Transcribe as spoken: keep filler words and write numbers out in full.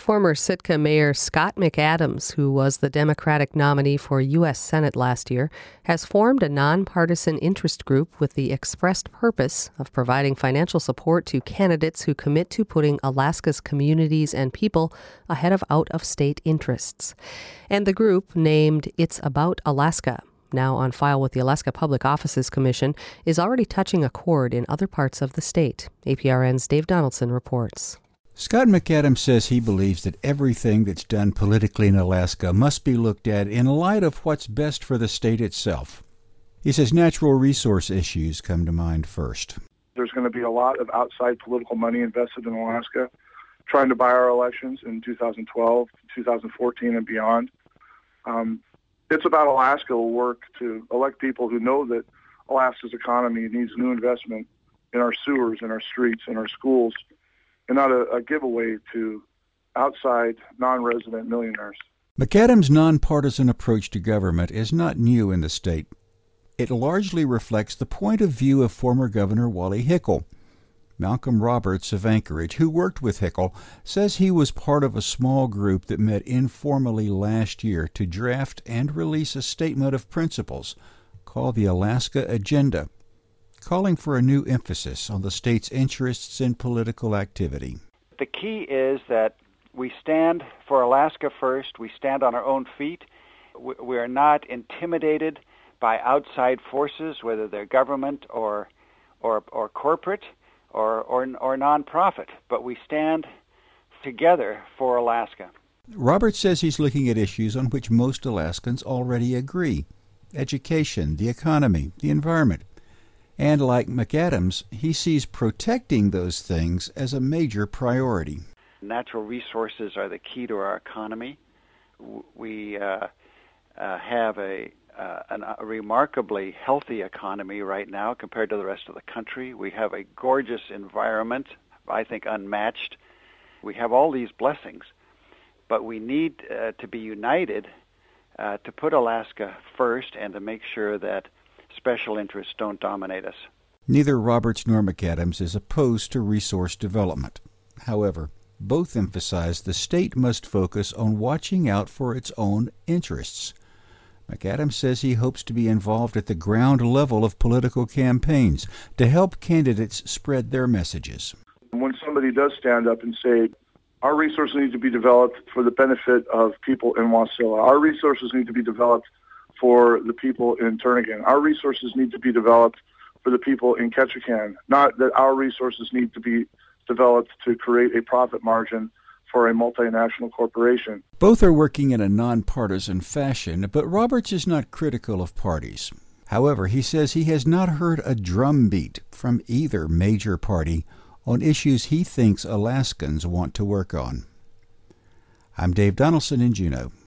Former Sitka Mayor Scott McAdams, who was the Democratic nominee for U S Senate last year, has formed a nonpartisan interest group with the expressed purpose of providing financial support to candidates who commit to putting Alaska's communities and people ahead of out-of-state interests. And the group, named It's About Alaska, now on file with the Alaska Public Offices Commission, is already touching a chord in other parts of the state. A P R N's Dave Donaldson reports. Scott McAdams says he believes that everything that's done politically in Alaska must be looked at in light of what's best for the state itself. He says natural resource issues come to mind first. There's going to be a lot of outside political money invested in Alaska, trying to buy our elections in two thousand twelve, two thousand fourteen, and beyond. Um, It's About Alaska will work to elect people who know that Alaska's economy needs new investment in our sewers, in our streets, in our schools, and not a, a giveaway to outside non-resident millionaires. McAdams' nonpartisan approach to government is not new in the state. It largely reflects the point of view of former Governor Wally Hickel. Malcolm Roberts of Anchorage, who worked with Hickel, says he was part of a small group that met informally last year to draft and release a statement of principles called the Alaska Agenda, calling for a new emphasis on the state's interests in political activity. The key is that we stand for Alaska first. We stand on our own feet. We are not intimidated by outside forces, whether they're government or or, or corporate or, or, or nonprofit, but we stand together for Alaska. Robert says he's looking at issues on which most Alaskans already agree: education, the economy, the environment. And like McAdams, he sees protecting those things as a major priority. Natural resources are the key to our economy. We uh, uh, have a, uh, an, a remarkably healthy economy right now compared to the rest of the country. We have a gorgeous environment, I think unmatched. We have all these blessings, but we need uh, to be united uh, to put Alaska first and to make sure that special interests don't dominate us. Neither Roberts nor McAdams is opposed to resource development. However, both emphasize the state must focus on watching out for its own interests. McAdams says he hopes to be involved at the ground level of political campaigns to help candidates spread their messages. When somebody does stand up and say, our resources need to be developed for the benefit of people in Wasilla, our resources need to be developed for the people in Turnagain, our resources need to be developed for the people in Ketchikan, not that our resources need to be developed to create a profit margin for a multinational corporation. Both are working in a nonpartisan fashion, but Roberts is not critical of parties. However, he says he has not heard a drumbeat from either major party on issues he thinks Alaskans want to work on. I'm Dave Donaldson in Juneau.